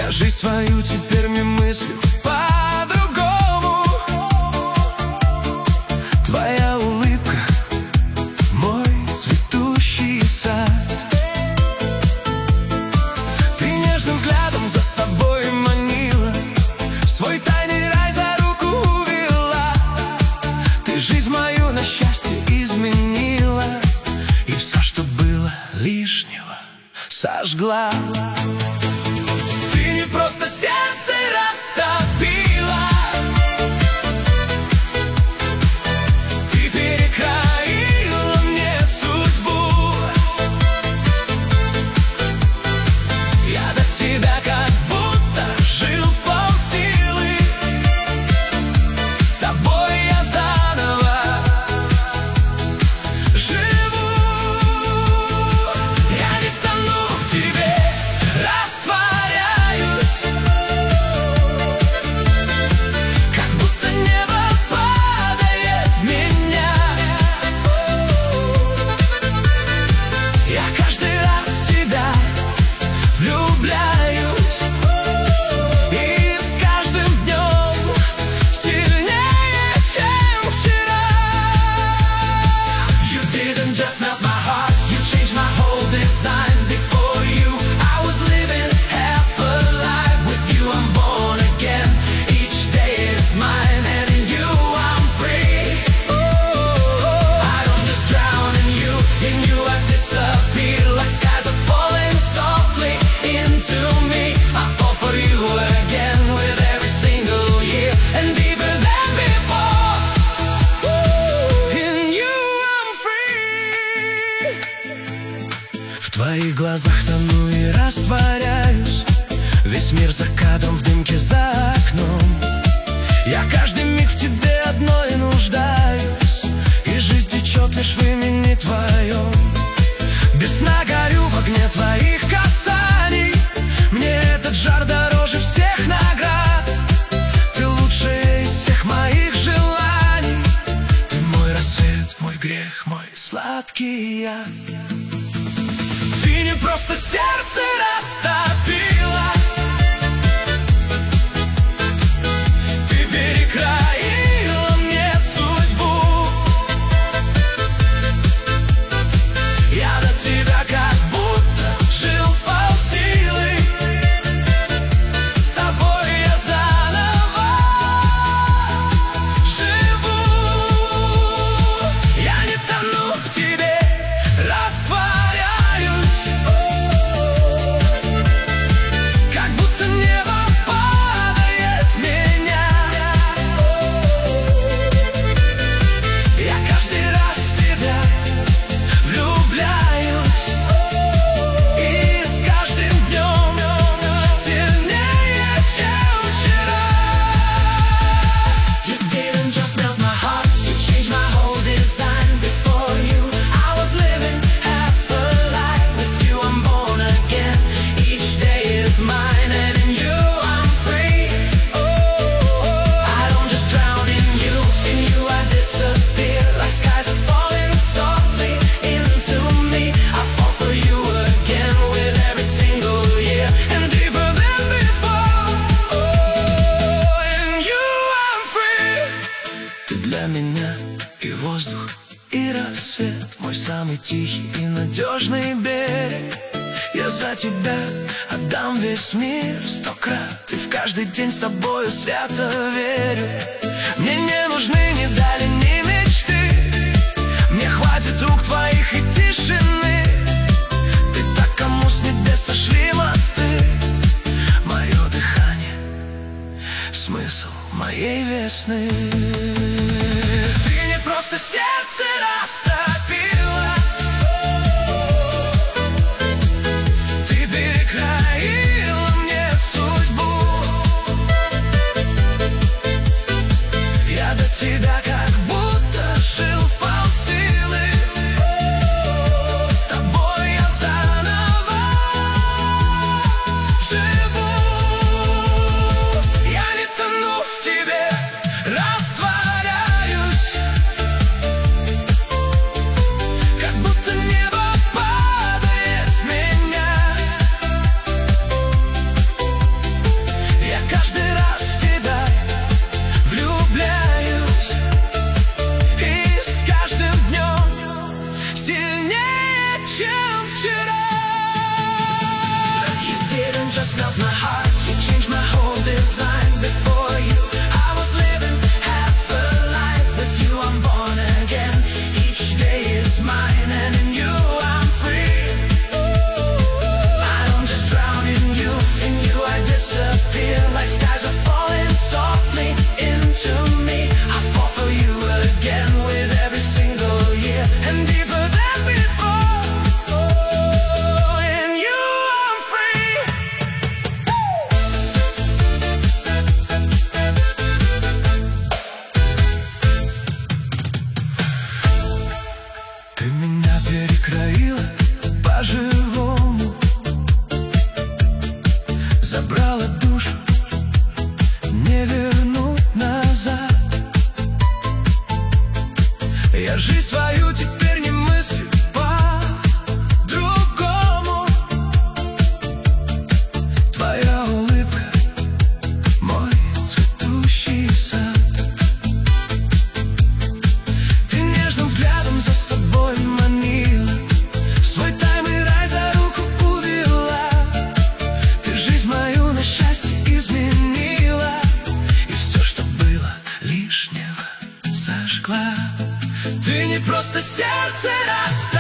Я жизнь свою теперь не мыслю по-другому. Твоя улыбка — мой цветущий сад. Ты нежным взглядом за собой манила, в свой тайный рай за руку увела. Ты жизнь мою на счастье изменила, и все, что было лишнего, сожгла. Ты не просто сердце растопила, ты перекроила мне судьбу. Я до тебя как будто жил вполсилы, с тобой я заново живу. Я не тону в тебе, растворяюсь, как будто небо падает в меня. Я каждый раз в тебя влюбляюсь, и с каждым днем сильнее, чем вчера. You didn't just melt my heart, you changed my whole design. Before you, I was living half a life. With you, I'm born again. Each day is mine, and in you, I'm free. I don't just drown in you I disappear. Like skies are falling softly into me. I fall for you again with every single year, and deeper than before. In you, I'm free. В твоих глазах тону и растворяюсь, весь мир за кадром, в дымке за окном. Я каждый миг в тебе одной нуждаюсь, и жизнь течет лишь в имени твоем. Без сна горю в огне твоих касаний, мне этот жар дороже всех наград. Ты лучшая из всех моих желаний, ты мой рассвет, мой грех, мой сладкий яд. Ты не просто сердце растопила, ты перекроила мне судьбу. Я до тебя как будто жил вполсилы, с тобой я заново живу. Я не тону в тебе, растворяюсь, как будто небо падает в меня. Я каждый раз в тебя влюбляюсь, и с каждым днем сильнее, чем вчера. You didn't just melt my heart, you changed my whole design. Before you, I was living half a life. With you, I'm born again. Each day is mine, and in you, I'm free. I don't just drown in you I disappear. Like skies are falling softly into me. I fall for you again with every single year, and deeper than before. In you, I'm free. Ты для меня и воздух, и рассвет, мой самый тихий и надежный берег. Я за тебя отдам весь мир 100 крат, и в каждый день с тобою свято верю. Мне не нужны ни дали, ни мечты, мне хватит рук твоих и тишины. Ты так, кому с небес сошли мосты, мое дыхание, смысл моей весны. Ты не просто сердце растопила, ты перекроила мне судьбу. Я до тебя как будто жил вполсилы, с тобой я заново живу. Я не тону в тебе, раз перекроила по-живому, забрала душу, не вернуть назад. Я жизнь свою теперь не мыслю по-другому. Твоя улыбка — мой цветущий сад. Ты нежным взглядом за собой манила, в свой тайный рай за руку увела. Ты жизнь мою на счастье изменила, и все, что было лишнего, сожгла. Ты не просто сердце расставила,